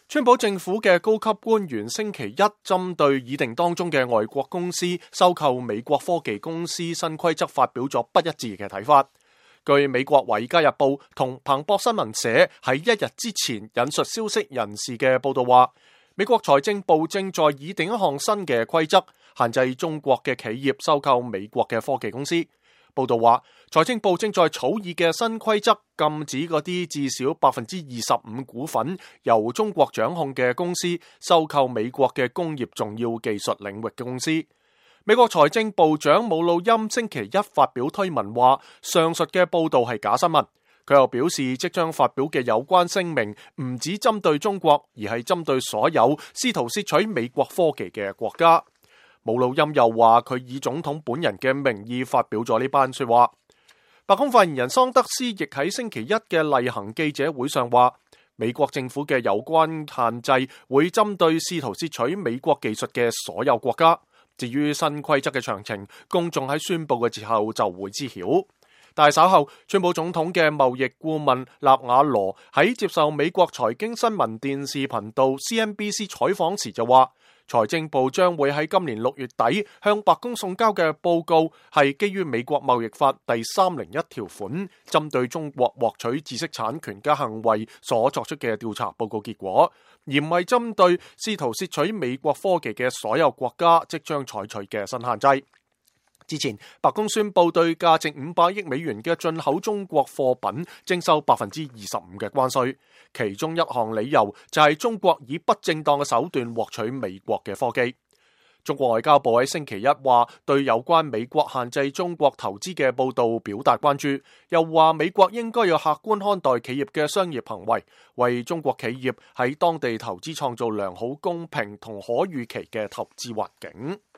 川普政府嘅高級官員星期一針對議定當中嘅外國公司收購美國科技公司新規則發表咗不一致嘅睇法。據美國華爾街日報同彭博新聞社喺一日之前引述消息人士嘅報道話，美國財政部正在擬定一項新嘅規則，限制中國嘅企業收購美國嘅科技公司。報道話，財政部正在草擬嘅新規則禁止嗰啲至少25%股份由中國掌控嘅公司收購美國嘅工業重要技術領域嘅公司。美國財政部長姆努欽星期一發表推文話，上述嘅報道係假新聞。佢又表示，即將發表嘅有關聲明唔只針對中國，而係針對所有試圖竊取美國科技嘅國家。姆努欽又話，佢以總統本人嘅名義發表咗呢班說話。白宮發言人桑德斯亦喺星期一嘅例行記者會上話，美國政府嘅有關限制會針對試圖竊取美國技術嘅所有國家。至於新規則嘅詳情，公眾喺宣布嘅時候就會知曉。但係稍後，川普總統嘅貿易顧問納瓦羅喺接受美國財經新聞電視頻道 CNBC 採訪時就話，財政部將會喺今年6月底向白宮送交嘅報告係基於美國貿易法第301條款，針對中國獲取知識產權嘅行為所作出嘅調查報告結果，而唔係針對試圖竊取美國科技嘅所有國家即將採取嘅新限制。之前，白宮宣布對價值500億美元嘅進口中國貨品徵收25%嘅關稅，其中一項理由就係中國以不正當嘅手段獲取美國嘅科技。中國外交部喺星期一話，對有關美國限制中國投資嘅報道表達關注，又話美國應該要客觀看待企業嘅商業行為，為中國企業喺當地投資創造良好、公平同可預期嘅投資環境。